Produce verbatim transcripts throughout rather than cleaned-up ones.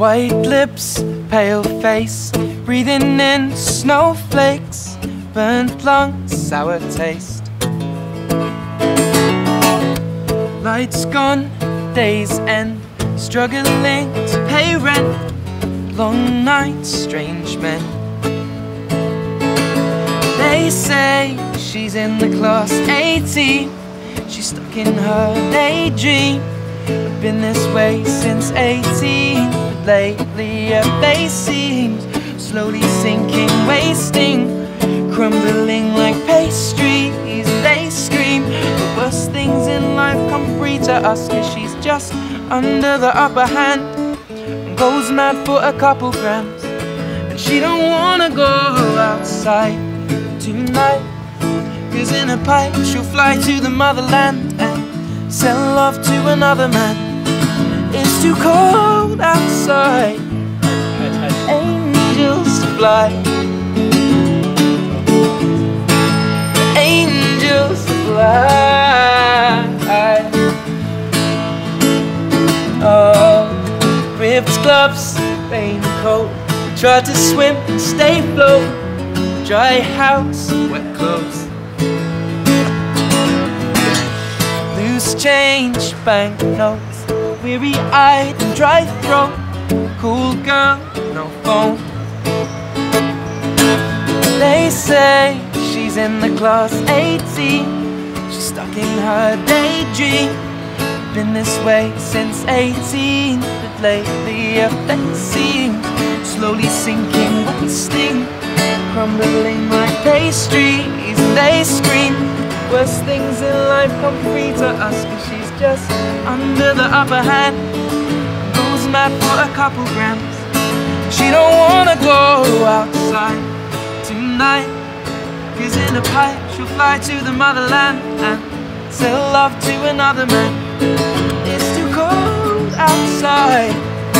White lips, pale face, breathing in snowflakes, burnt lungs, sour taste. Lights gone, days end, struggling to pay rent, long nights, strange men. They say she's in the class eighteen, she's stuck in her daydream. I've been this way since eighteen, but lately her face seems slowly sinking, wasting, crumbling like pastries. They scream the worst things in life come free to us, cause she's just under the upper hand and goes mad for a couple grams. And she don't wanna go outside tonight, cause in a pipe she'll fly to the motherland and sell love to another man. It's too cold outside, angels fly, angels fly. Oh, ripped gloves, raincoat, tried to swim and stay afloat, dry house, wet clothes. Loose change, banknotes, weary-eyed and dry throat, cool girl, no phone. They say she's in the class eighteen, she's stuck in her daydream. Been this way since eighteen, but lately her face seems slowly sinking, wasting, crumbling like pastries. And they scream worst things in life come free to us, cause she's just under the upper hand, goes mad for a couple grams. She don't wanna go outside tonight, cause in a pipe she'll fly to the motherland and sell love to another man. It's too cold outside,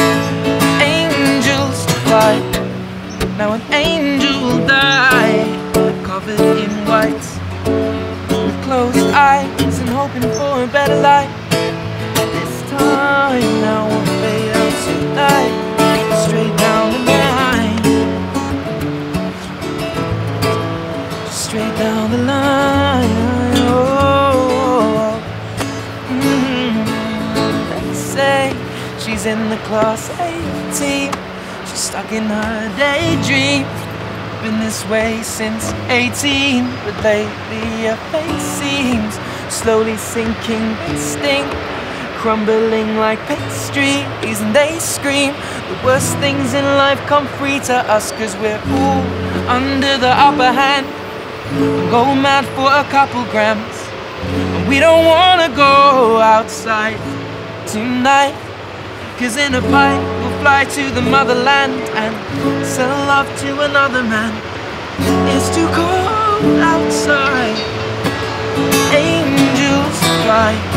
angels fly. Now an angel will die, covered in white, with closed eyes and hoping for a better life. This time now won't fade out tonight, straight down the line, straight down the line. Oh, mm-hmm. They say she's in the class eighteen, she's stuck in her daydream. Been this way since eighteen, but lately her face seems slowly sinking, wasting, crumbling like pastries. And they scream the worst things in life come free to us, cause we're all under the upper hand, go mad for a couple grams. And we don't wanna go outside tonight, cause in a pipe we'll fly to the motherland and sell love to another man. It's too cold outside, angels fly.